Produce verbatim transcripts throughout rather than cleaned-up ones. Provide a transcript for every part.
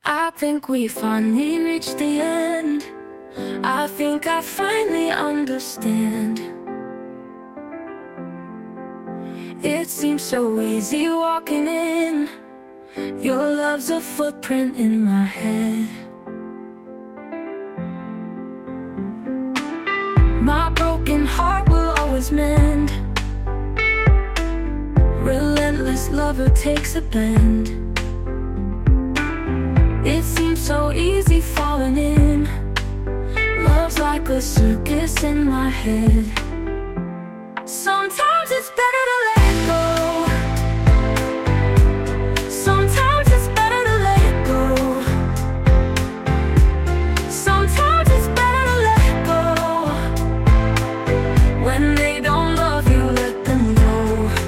I think we finally reached the end. I think I finally understand. It seems so easy walking in. Your love's a footprint in my head. My broken heart will always mend. Relentless lover takes a bend. It seems so easy falling in. Love's like a circus in my head. Sometimes it's better to let go. Sometimes it's better to let go. Sometimes it's better to let go. When they don't love you, let them go.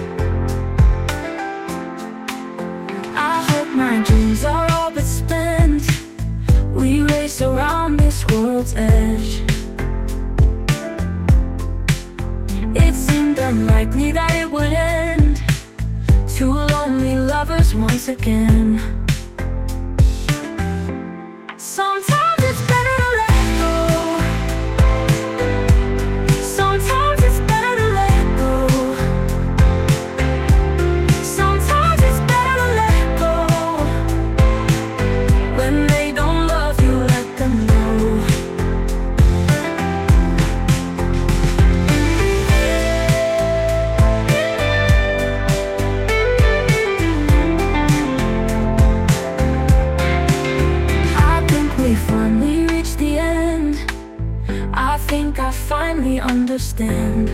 I hope my dreams are all but spent. We race around this world's edge. It seemed unlikely that it would end. Two lonely lovers once again. Sometimes it's better to let go. Sometimes it's better to let go. Sometimes it's better to let go. When they don't love you, let them know. We finally reached the end. I think I finally understand.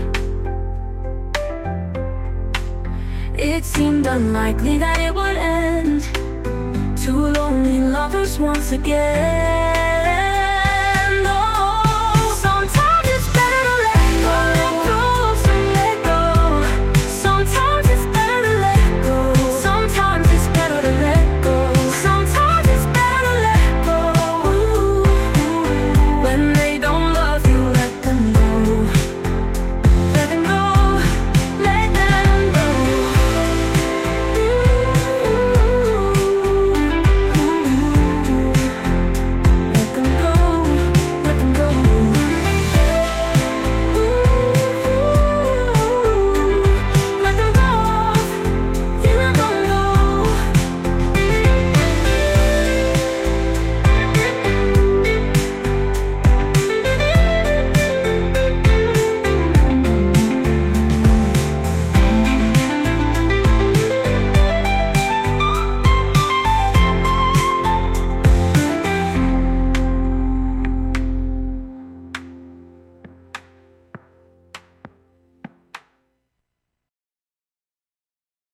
It seemed unlikely that it would end. Two lonely lovers once again.